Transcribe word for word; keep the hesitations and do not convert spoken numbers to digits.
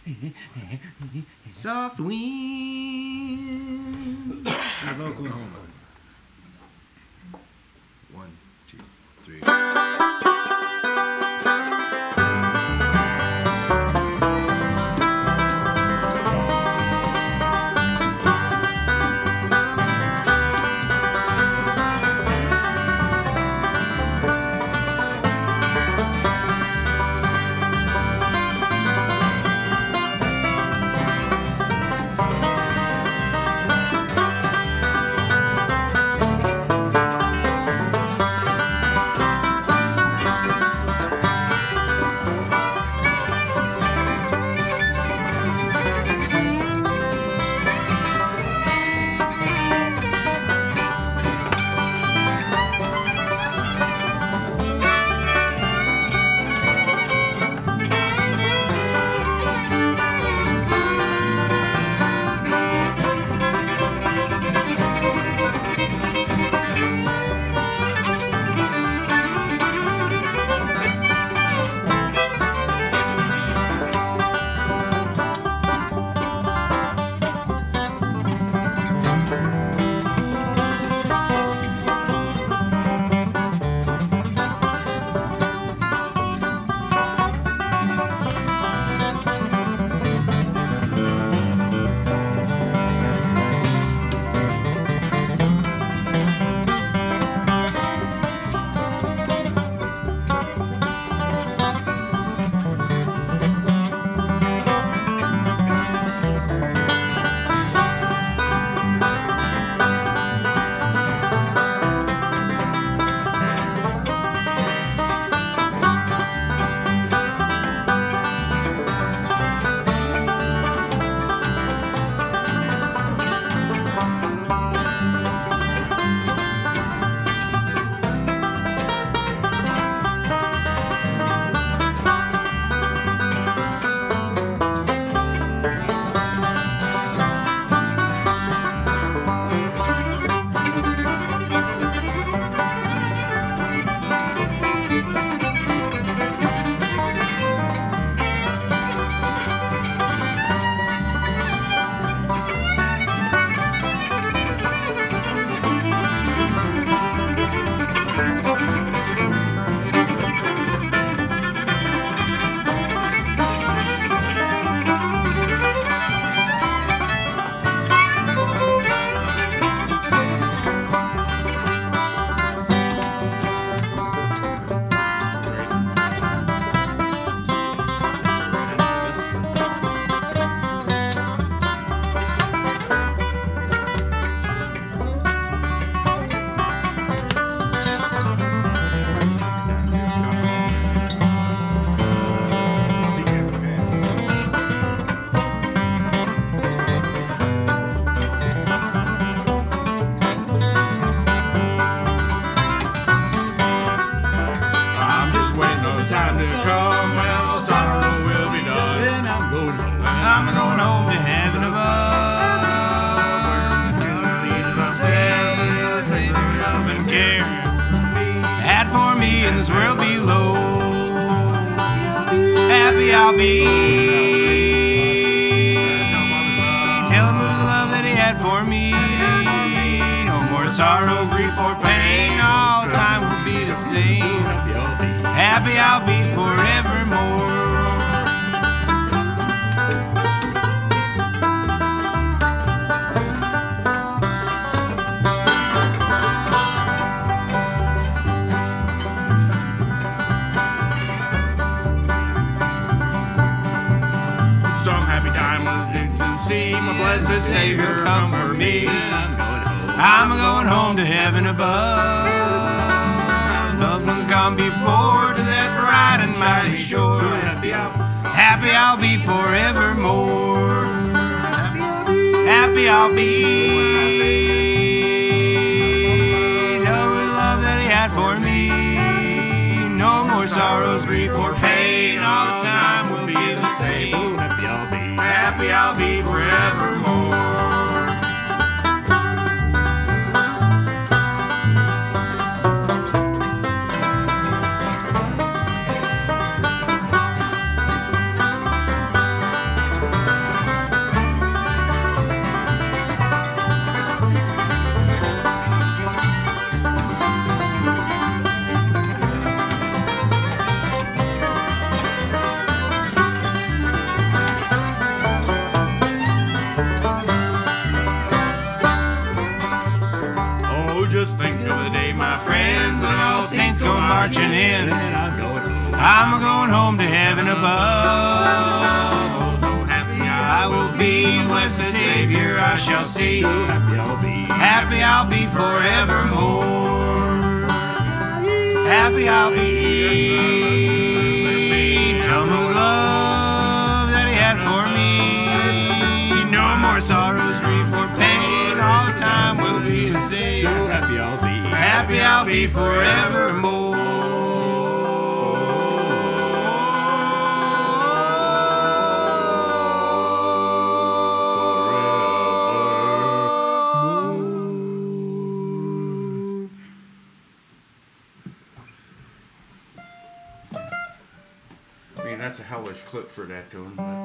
Soft wind of Oklahoma. One, two, three. In this world below, happy I'll be. Tell him it was the love that he had for me. No more sorrow, grief, or pain. All time will be the same. Happy I'll be forevermore. My blessed Savior, come for me. I'm going home to heaven above. Loved ones gone before to that bright and mighty shore. Happy I'll be forevermore. Happy I'll be. Tell me the love that he had for me. No more sorrows, grief, or pain. All the time will be the same. Happy I'll be forevermore. marching in. And I'm going home. I'm a going home to heaven above. Oh, so happy I, I will be with the Savior I shall see. So happy I'll be. Happy I'll be forevermore. Happy I'll be. Tell him his love that he had for me. No more sorrows, grief, or pain. All time will be the same. So happy I'll be. Happy I'll be forevermore. I mean, that's a hellish clip for that tune, but